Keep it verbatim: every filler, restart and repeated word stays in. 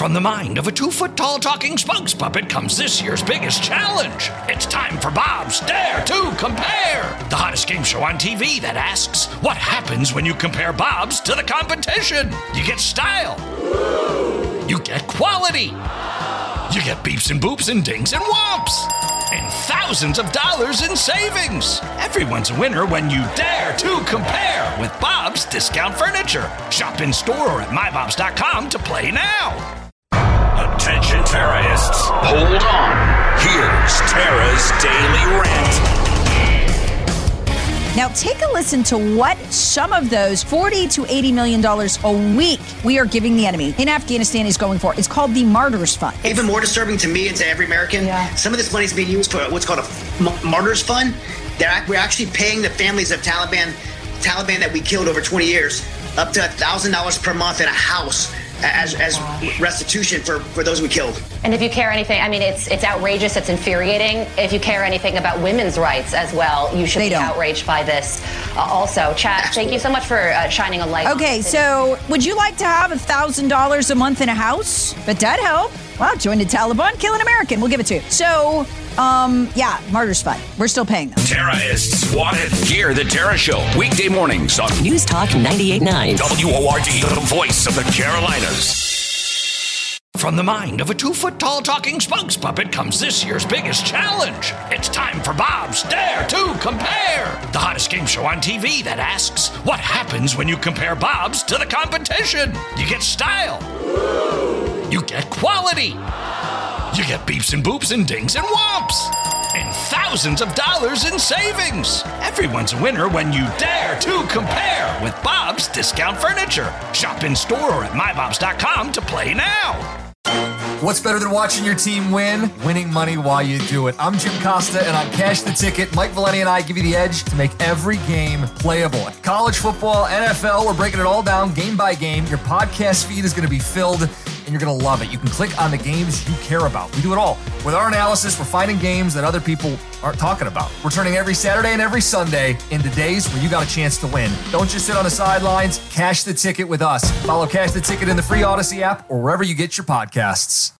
From the mind of a two-foot-tall talking spokes puppet comes this year's biggest challenge. It's time for Bob's Dare to Compare, the hottest game show on T V that asks, what happens when you compare Bobs to the competition? You get style. You get quality. You get beeps and boops and dings and whomps. And thousands of dollars in savings. Everyone's a winner when you dare to compare with Bob's Discount Furniture. Shop in store or at my bobs dot com to play now. Attention terrorists, hold on. Here's Tara's Daily Rant. Now take a listen to what some of those forty to eighty million dollars a week we are giving the enemy in Afghanistan is going for. It's called the Martyrs Fund. Even more disturbing to me and to every American, yeah. some of this money is being used for what's called a Martyrs Fund. They're, we're actually paying the families of Taliban, Taliban that we killed over twenty years, up to one thousand dollars per month in a house as as restitution for, for those we killed. And if you care anything, I mean, it's it's outrageous, it's infuriating. If you care anything about women's rights as well, you should they be don't. outraged by this uh, also. Chad, thank you so much for uh, shining a light. Okay, so would you like to have one thousand dollars a month in a house? But that'd help. Well, join the Taliban, kill an American. We'll give it to you. So, um, yeah, Martyrs Fund. We're still paying them. Terrorists wanted. Hear the Tara Show. Weekday mornings on News Talk ninety-eight point nine. W O R D, the voice of the Carolinas. From the mind of a two-foot-tall talking spokes puppet comes this year's biggest challenge. It's time for Bob's Dare to Compare, the hottest game show on T V that asks, what happens when you compare Bobs to the competition? You get style. You get quality. You get beeps and boops and dings and whomps. And thousands of dollars in savings. Everyone's a winner when you dare to compare with Bob's Discount Furniture. Shop in store or at my bobs dot com to play now. What's better than watching your team win? Winning money while you do it. I'm Jim Costa, and on Cash the Ticket, Mike Valeni and I give you the edge to make every game playable. College football, N F L, we're breaking it all down game by game. Your podcast feed is going to be filled, and you're going to love it. You can click on the games you care about. We do it all. With our analysis, we're finding games that other people aren't talking about. We're turning every Saturday and every Sunday into days where you got a chance to win. Don't just sit on the sidelines. Cash the Ticket with us. Follow Cash the Ticket in the free Odyssey app or wherever you get your podcasts.